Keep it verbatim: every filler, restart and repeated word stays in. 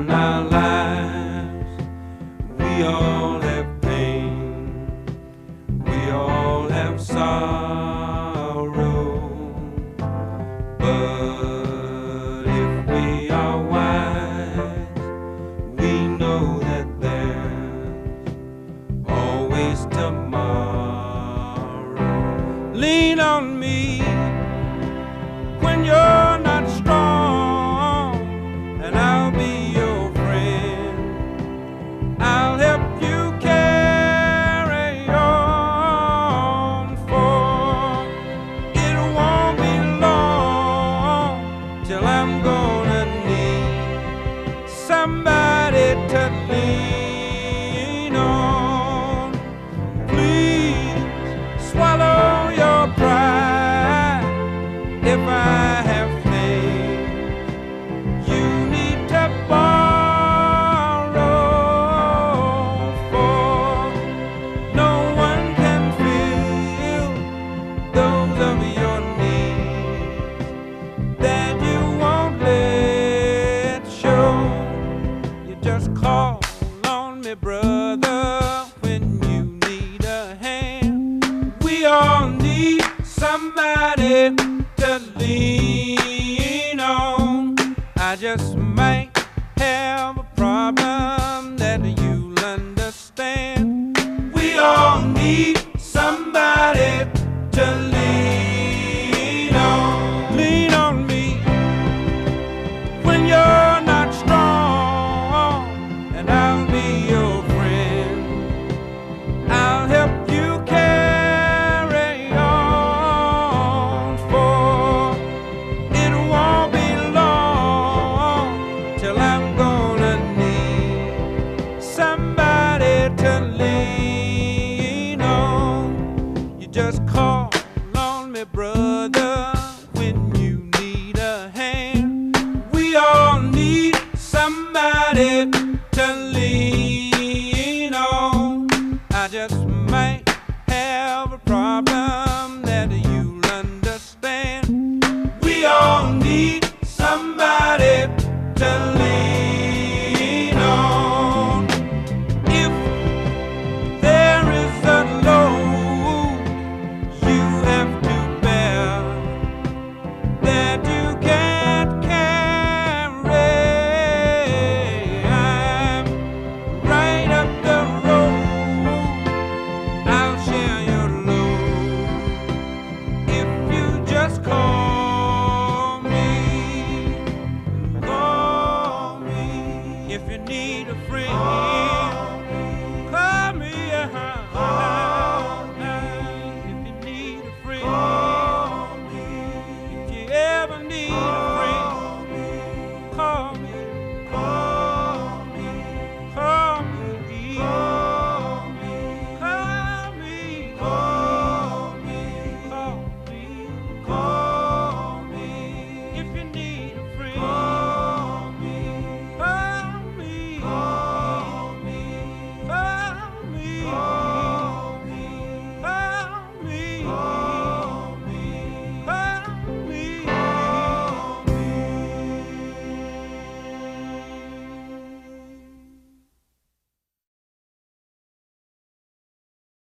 in our lives. We all have pain, we all have sorrow, but if we are wise, we know that there's always tomorrow. Lean on me when you're not strong, and I'll be your friend. I'll help you carry on, for it won't be long till I'm gonna need somebody to lean on. Please swallow your pride if I have things you need to borrow, for no one can fill those of your needs that you won't let show. You just call on me, brother, when you need a hand. We all need somebody to lean on. I just might have a problem that you'll understand. We all need somebody to lean on. Lean on me when you're not strong, and I'll be your friend. I'll help you carry on, for it won't be long till I'm gonna need somebody to lean on. You just call on me, brother, when you need a hand. We all need somebody to lean on. I just might have a problem that you'll understand. We all need somebody to lean on. If there is a load you have to bear that you can't carry, I'm right up the road. I'll share your load if you just call me. Call me if you need a friend.